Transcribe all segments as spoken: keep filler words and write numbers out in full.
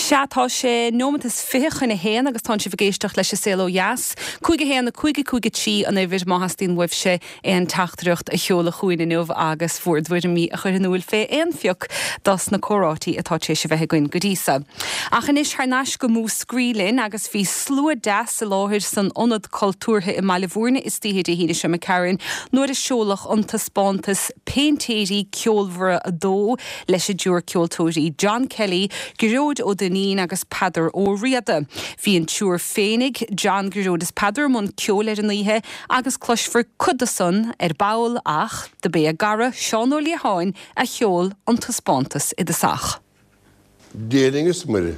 Seatá sé nómat is fiche na héan agus tá si bhgéisteach leis sé jas. Cúige héan na cúige cúige trí an é bhís mahastín wibh sé an tachtrucht a cheola chuoine nuamh agus fuordhuiir mí a chuir núil fé an fioc das na chorátaí atá sé se bheitthe goin godísa. Achan is haar náis go mú scrílinn agus bhí slua deas sa láthir san onad cultúrtha i Malibhúrna is tíhéidir híine sem Karen nuair a seolach ionta spántas péintéirí ceolmhara a dó leis a dúr ceoltóirí John Kelly goróid ó Danín agus Padar ó Riada. Bhí an túr fénig John goróid is Padar mun ceol ar aníthe agus cloisfar cudasan ar bail ach de bé a gara Seán Ó Liaháin a cheol ionta spántas i de sach. Dealing is murder.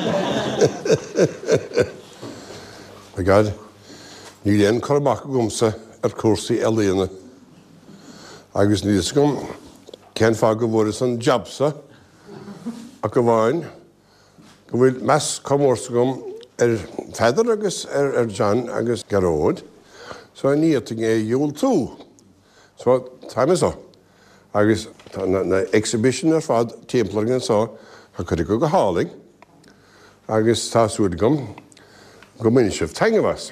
My God, ní léon choramach gomsa ar cuasaí ealaíonna. Agus níos gom cean fá go bhfuir san jobsa a go bháin go bhfuil meas comórsa gom ar feidir agus ar ar John agus Geróid. So níoting é dúil tú. So time is up. Agus na, na exhibition ar fad timpplagan sá a chuir go go háling agus tásúid gom go mini sibh teingehas.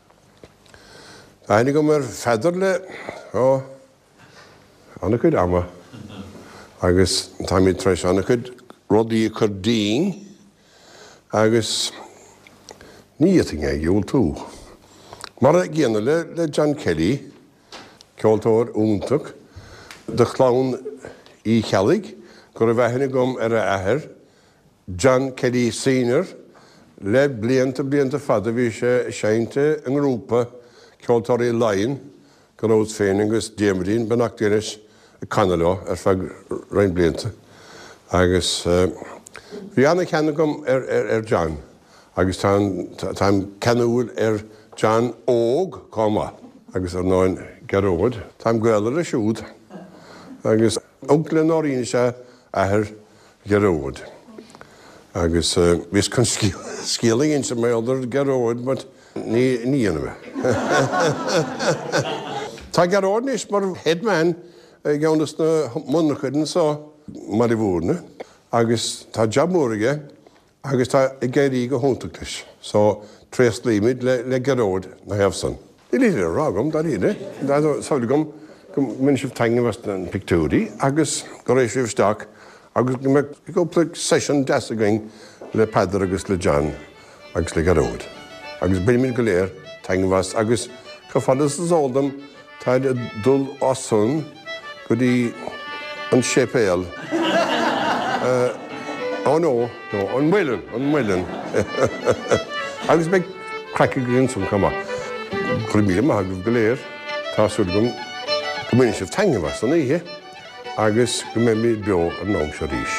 Aine go mar feidir le ó anna chuid ama agus tá mí treis anna chuid rodí chur dín agus níoting é dúil tú. Mar a gcéanna le le John Kelly ceoltóir úntach de chlán í chealaigh gur a bheithinna gom ar a ahir John Kelly Senior le blianta blianta fada bhí sé seinte an grúpa ceoltóirí Lion go ród féin agus déimerín benachtaíris a Canada ar feadh rein blianta. Agus bhí anna ceanna gom ar, ar, ar John agus tá ceanúil ar John Óg comma agus ar náin Geróid. Táim gailar a siúd agus óglan áíine se ahir Geróid. Agus bhís chun scíaling in sa méaldar Geróid, but ní anamh. Tá Geróid níos mar headman gceannas na munachuidan sa Malibhúrna agus tá jobmóraige agus tá i géirí go húntaachtais. So tres límid le, le Geróid na heamhsan. Ní líidir rágam, dá líide. Sáid gom go min sibh teingehas an pictúrí agus go rééis sibh steach agus go pla session des again le Padar agus le John agus le Geróid. Agus bimid go léir teingehas agus go fadas is óldam táid a dul osún go dtí an sépéal. Ó nó, nó, an bhfuileann, an bhfuileann. Agus beag craicigh grinn sum cuma. Chur míle maith go léir tásúil gom go minic sibh teingehas an ihe agus go mé mí beo an nám seo ríis.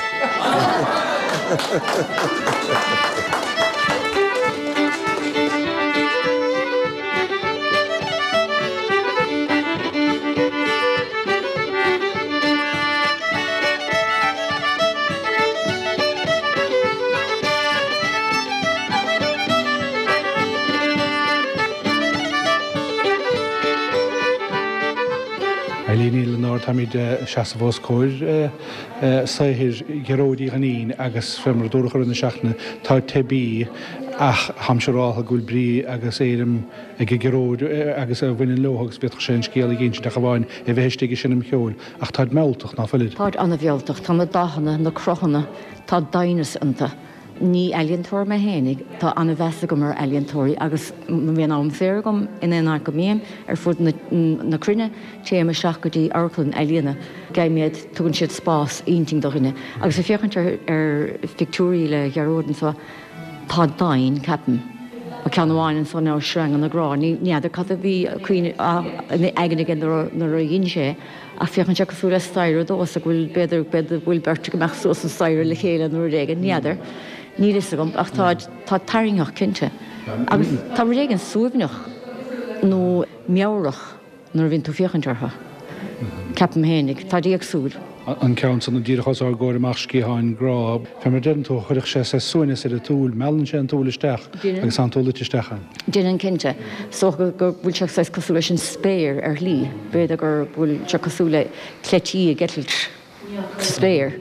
Eileen Lenore tamid seasamhós cóir saithir Geróidí Ghanín agus fremar dúrachar na seachna tá tebí ach hamserátha gúil brí agus éirim ag Geróid agus a bhainean lóthagus bheadach sé an scéal géint de bháin a bheitiste sinna cheol ach táid meoltach ná fillid. Táid anna bhealtach tá na dachanna na crochanna tá dainas anta. Ní eiliantóir me hénig tá anna bheasa go mar eiliantóirí agus mhéan am fér gom in éana go méon ar fud na crinne téime seach go dtí orcailin eiliana gaiimiad tugann siad spás inting do rinne. Agus a fiochan ar Victorí le Geróid sa tá dain ceapan a ceanháin san ná sreang an na grá. Ní iadidir cad a bhí cuioine agannig na roiín sé a fiochan se go fuúla stair dós a bhfuil beidir beidir bhfuil berte go meach sos an stair le chéile nó réige níidir. Ní is gom ach tá tá taringach cinnte. Agus tá réigen suúbneach nó meabhrach nuair bhíonn tú fiochantartha. Ceapan hénig, tá díag súd. An ceann san na díachas ar gáir amach cíáin grá, fe mar den tú chuireach sé sé suaine sé a túil, meallann sé an túil isteach agus an túil istechan. Déanaan cinnte, so gur bhfuil seach sé cosúla sin spéir ar lí, beidir gur bhfuil se cosúla cléití a getlilt spéir.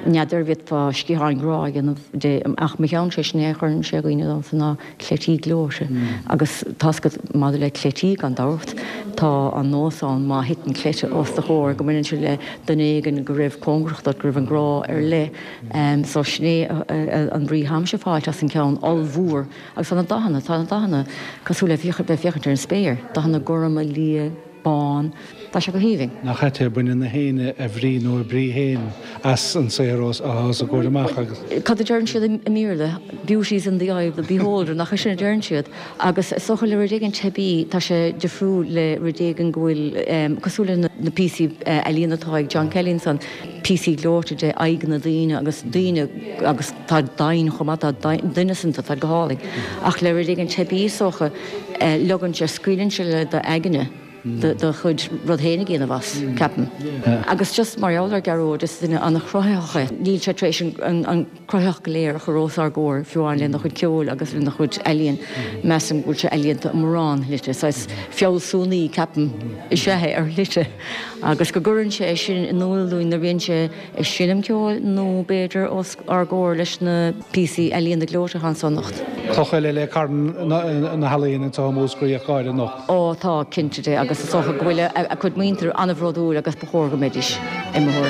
neadidir bhíad fá sciáin grá gan ach me cheann sé snéchar sé gooine an sanna clétí glóise agus tascad má le clétí an dacht tá an nóán má hitan cléite os de chóir go minn se le dennégan go raibh congracht a gribh an grá ar le so sné an brí hamse fáilt as an ceann all bhúr agus fanna dahanana tá dahanana cosú le fiocha be fiochar an spéir dahanana gom a lí bán tá se go híhing. Nach chatte buine na héine a bhrí nó a brí héin as an sérós a go amach agus. Cad a dearn siad a míle, beauties in the eye of the beholder nach sin a dearn siad agus socha le rudégan tebí tá sé defriú le rudégan gohfuil cosúla na P C Elíonatáig John Kellinson P C glóirte de aigen na daine agus daine agus tá dain chomata duinesanta tá goáling ach le rudégan tebí socha legan se scríann se le de aigene de chud rudhéna géana bhas ceapan. Agus just marir garród is duine an chrothecha. Níl sé trééis an crotheach go léir a churós ar ggóir fiúáin le nach chud ceol agus le nach chud eíonn meam gúil se eíonnta mrán lite, Sais fiolsúnaí ceapan i sethe ar lite. Agus go ggurann sé sin in nóúin na bhíonn sé i sinnim ceáil nó béidir os ar ggóir leis na P C eíonn na glóte an sannacht. Clocha le carn na halaíon tá múscraí a gáir nach. Ó tá cinnte dé agus socha gohfuile a chud muintear anna bhródú agus bechóir go méidir i mthir.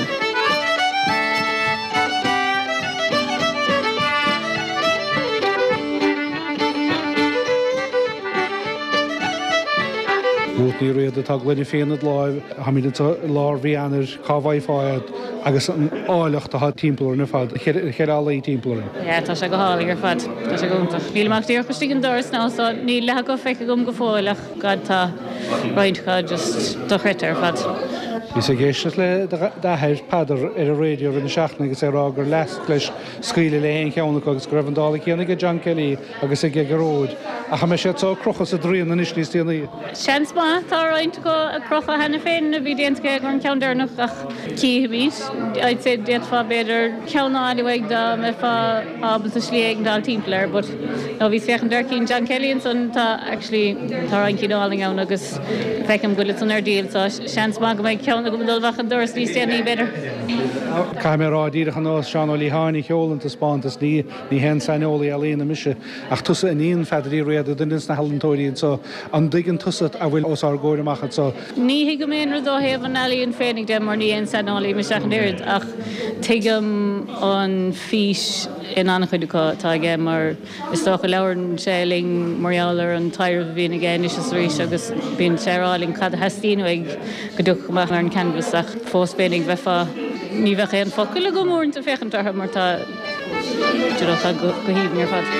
Ní réad atá gluine féanad láimh ha mí lár bhíanaar cábhaidháid agus an áilecht a timpplair na fad cheála í timpplair. Ja, tá sé go hálaí ar fad tá sé gúnta. Nílamachtaí ar chutí an doras ná ní le go feice gom go fáileach gad tá roiintcha just dochrit ar fad. Bhí sé géiste le dathir padar ar a réidir in na seaachna agus ar águr les leis scuile le héon ceanna agus go raibh an dála chéanana go John Kelly agus i geróid. A cha me sé tá crochas a dríon na níos tíanaí. Seans má tá roiint go a crocha hena féin a bhí déanta go an ceandarnach ach cíhís. I'd say déad fá beidir ceanna ahaig da me fá ábal a slíag dá timpplair, but nó bhí fechan darcín John Kelly an son tá actually tá roiint cídáling ann agus fecam goile an ar díal so seans má go méid ceanna go dulbhach an doras níos déanaí beidir. Cai mé rádíach an nás seán ó líáinnig cheolanta spántas ní ní hen sainolaí a léana mise ach tusa in íon feidirí réad a dunas na hallantóiríonn so an digan tusat a bhfuil os ar ggóir amachchad so. Ní hi go méon dó héamh an eíon féinnig de mar ní an sainolaí me seach an déird ach tuigem an fís in annach chuideá tá ige mar is tó go leabharin séling marall an tair bhína ggéis is rís agus bíon séráling cad hetíú ag go duchach ar an canvas ach fóspénig bheitfa ní bheith an focail go mórnta fechantartha mar tá go híomh ar fad.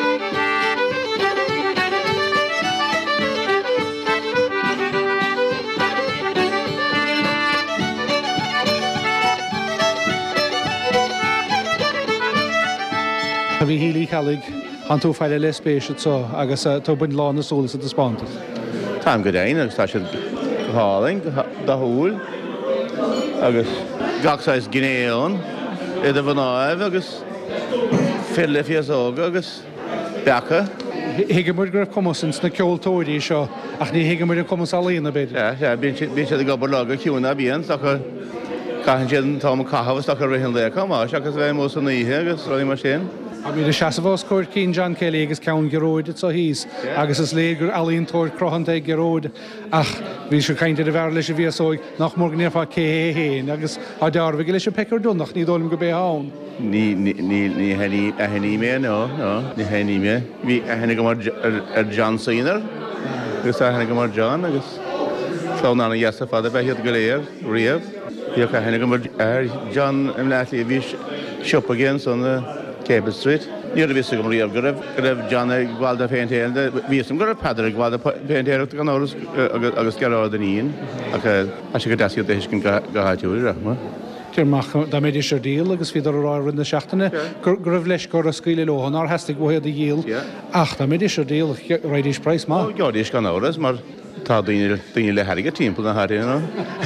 Tá bhí hílí chaig an tú fáile le spéisiid so agus tá buin lá na sólas a spántas. Táim go déine agus tá sé háling de húil agus gachsáis gnéón idir bhanáibh agus fé le fiosóga agus becha. Hiige muid gur commasins na ceoltóirí seo ach ní hiige muid commas alíonna beidir. Bhín sé go bar ciúna bíon caian siad tá cahabhas a rihin le má seachas bheith mó saníthe agus roií mar sin. A bhí seaamhás cuair cín John Kelly agus ceann geróide sa híos agus is légur alíonn tóir crochananta ag geróid ach bhí se caiinte a bhar leis a bhíosóig nach mór gnéfá cé héin agus a dearbh leis a peiceir dúnach ní dólim go bé hán. Ní ní hení a hení mé nó ní hení mé. Bhí a hena go ar John Saínar agus a hena go mar John agus fána dhéasa fad a bheithiad go léir riamh. Bhí a hena go mar John im leitlaí a bhí siop agén son Cable Street. Ní a bhí go riamh go raibh go raibh John ag gháilda féintéir bhíosam go raibh padar ag gháilda féintéireachta gan áras agus gerád an íon a sé go deasíod éis cin gathúir rachma. Tíirmach dá méidir sé díal agus fiidir ráir na seachtainna gur raibh leis go a scuile lohan ar heasta gohéad a díal ach dá méidir sé díal réidís preis má. Gáirdís gan áras mar tá daoine le heige timp na háína.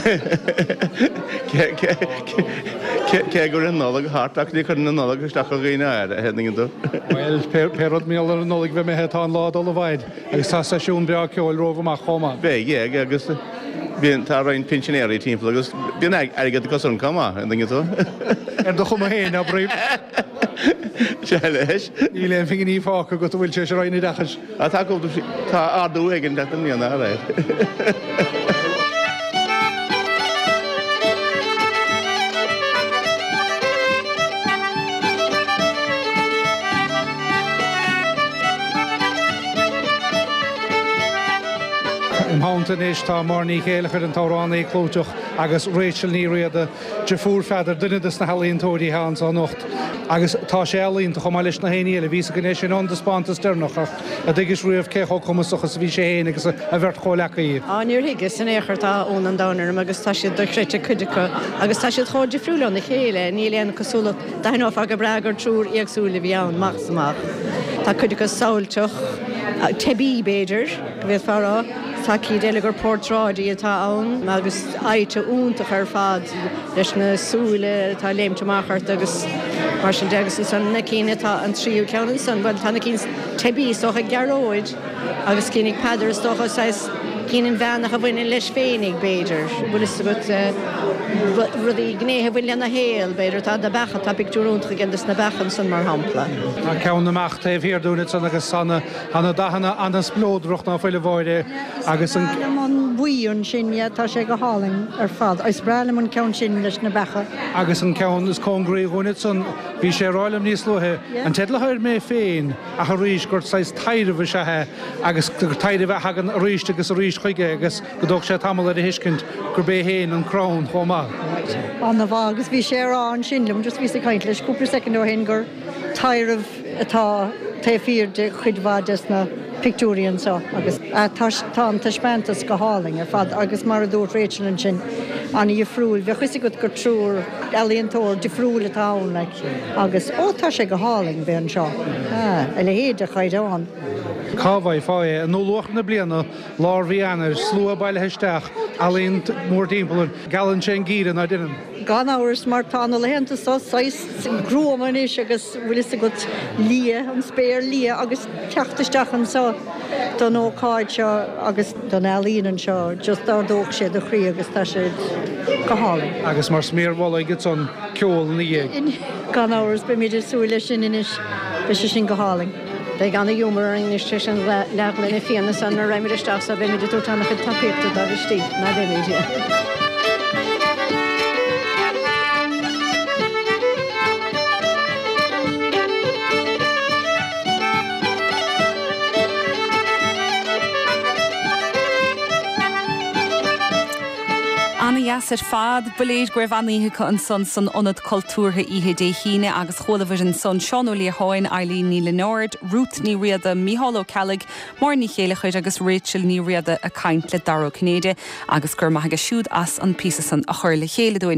Cé gur an nóla háach ní chu na nóla isteach go gine air a heingú. Well perad mé ar nóla bheith me hetá lá dul bhaid agus tá seisiún beá ceáil roh amach chomá. Bé dhé agus Bhíon tá raon pensionéirí timp agus bíon aige cosún cumá an dinge tú. Ar do chuma héin a bríomh. Se leis? Ní le fingin ní fáca go bhfuil sé roiinna dachas. A tá tá ardú igen de níana a réir. Im háanta éis tá marní chéalachar an táránna clóteach agus Rachel ní riada de fúr feidir duinedas na helíontóirí háans á nocht. Agus tá sé elíonnta chumá leis na héile, ví a gnééis sin an despáanta sternach a dgus riomh céá cumasachas bhí sé héana agus a bhirt cholecha í. Áníor higus san échar ón an dánar agus tá siad doréite chuidecha agus tá siad cháidir friúla na chéile, ní léana cosúla dainmh a go breagar trúr agsúla bhí ann maxach. Tá chuidecha saoilteach tebí béidir go bhéh farrá. Tá cí délagur portráidí atá ann, agus aite úntaach ar fad leis na súile tá léimteachart agus mar sin degus san na cíine tá an tríú ceann san, bhil tána cín tebí socha gearóid agus cínig peidir stocha sais cían bhenach a bhaine leis féinnig béidir. Bhfuil is go rudí gnéthe bhfuil lena héal béidir tá de becha tá picúúnta gindas na bechan san mar hampla. Tá ceann naach taobh hirdúna san agus sanna anna dahanana anas blódrocht ná foiile bháide agus an man buíonn sinne tá sé go háling ar fad. Is breile man ceann sin leis na becha. agus an ceann is cógraí gúnit san bhí sé ráilm níos luthe an tead lethir mé féin a chu ríis gur sais taideh sethe agus gur taideh hagan ríist agus a ríis chuige agus go dog sé tamil a hiiscint gur bé héin an crán chomá. Anna bhá agus bhí sé rán sinlim just ví a caiint leis cúpla second ó hen gur taireh atá ta fír de chuidhváides na picúíonn sa agus tá an taispentas go háling ar fad agus mar a dúirt Rachel an sin anna i friúil, bheith chuiste go gur trúr elíontóir de friúil atán le agus ótá sé go háling bhé an seo. E le héad a chaidán. Cábhaid fáid an nóluach na bliana láhíanaar slua bailile heisteach alíonn mór timppla galan sé gían na duan. Gan áhars mar tána lehénta sa grúmanis agus bhfuil go lí an spéir lí agus teachtaisteachchan sa don óáid seo agus don elíonn seo just á dóg sé do chrí agus tá sé go háling. Agus mar sméorhil ige son ceol na dhéag. Gan áhars be méidir súile sin inis be sé sin go háling. Bé ganna dúmar an is sin lelena fianana san na raimiidirteach sa bhéidir dúirtánach chu tapéta a bhistí na bhéidir. Anna Yasser fad buléid gweibh aníthe an son san onad cultúrtha ihe dé híine agus cholamhar an son Seanú Lí Háin Eileen ní Lenord, Ruth ní riada Míhall Calig, mar ní chéile chuid agus Rachel ní riada a caiint le Darrow Cnéide agus gur maithe siúd as an písa san a chuir le chéile